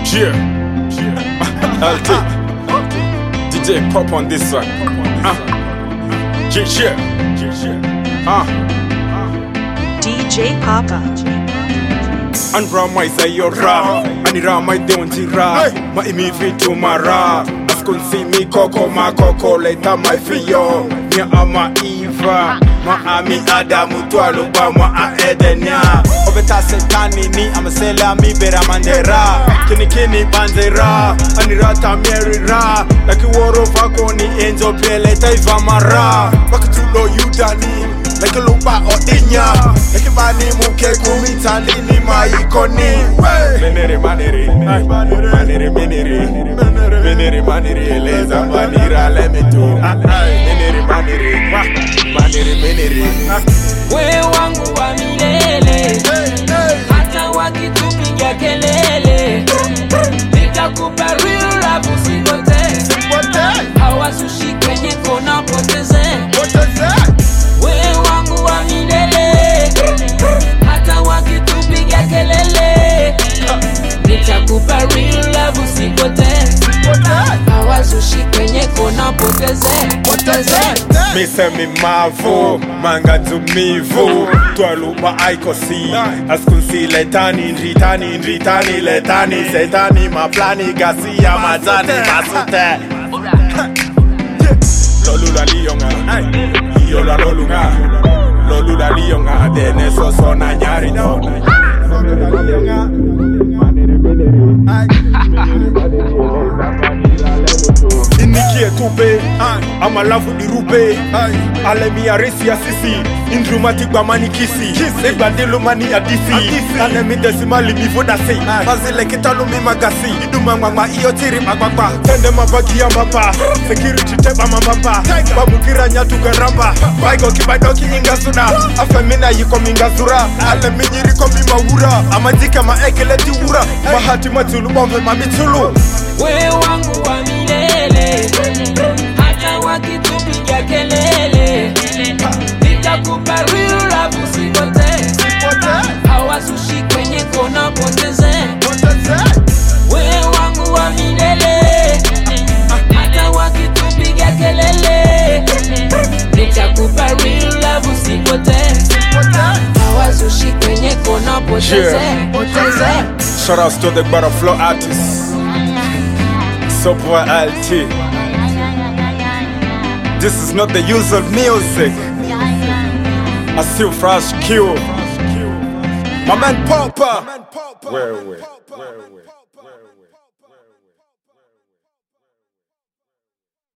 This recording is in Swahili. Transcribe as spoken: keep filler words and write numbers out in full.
Yeah, yeah. L T, D J Pop on this one. Uh. Yeah, yeah, yeah. Uh. D J Papa. Anra mai sayora, anira mai deontira, ma imi vitu mara. Askunsi mi koko ma koko leta mai fiyo. Nya ama Eva, ma ami Adamu tualuba ma a Edenia. Obeta setani ni amasela mi bera mandera. Kini kini banzera, anira tamerira. Laki woro fako ni enzo pele taiva mara. Bakatulo yudani. Like a lupa or inya, like a bani muke kumita nini maikoni. Menere manere, manere menere, menere manere, leza manira lemeto. Menere manere, manere menere. We wangu wa milele, hata wakitupiga kelele, nitakupa real love usipote. Hawasushi kwenye kona poteze. We wangu wa milele, hata wakitupiga kelele, nitakupa real love usipote. Hawazushi kwenye kona poteze, poteze. Mise mi mavo, manga tumivu. Tualuba aikosi, askunsi letani, nritani, nritani, letani, setani, maplani, gasia, mazani, masute. Lolula liyonga, yola lolunga, lolula liyonga, dene soso na nyari no. Lolula liyonga, manere menere, inikie tupe, ama lavu dirupe, alemi ya resi ya sisi, indrumatik ba mani kisi, negba delo mani adisi, alemi desimali mivoda se, fazile kitalo mi magasi, iduma mama iyo tiri magbagba, tende mabagi ya mapa, security teba mamapa, babukira nyatu garamba, baigo kibadoki ingasuna, afemina yiko mingazura, alemi nyiri komi mahura, amajika maekele tiwura, mahati matulu bombe mamitulu. We wangu wa milele, hata wakitupiga kelele, nitakupa real love usipote. Hawasushi kwenye kona poteze. We wangu wa milele, hata wakitupiga kelele, nitakupa real love usipote. Hawasushi kwenye kona poteze, poteze. Shout outs to the Butterflow artists. Subway L T. This is not the usual music. I still fresh Q. My man Papa. Where we? Where we?